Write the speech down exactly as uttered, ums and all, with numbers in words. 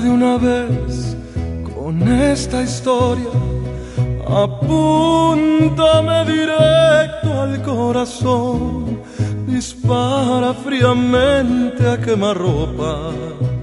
de una vez con esta historia, apúntame directo al corazón, dispara fríamente a quemarropa.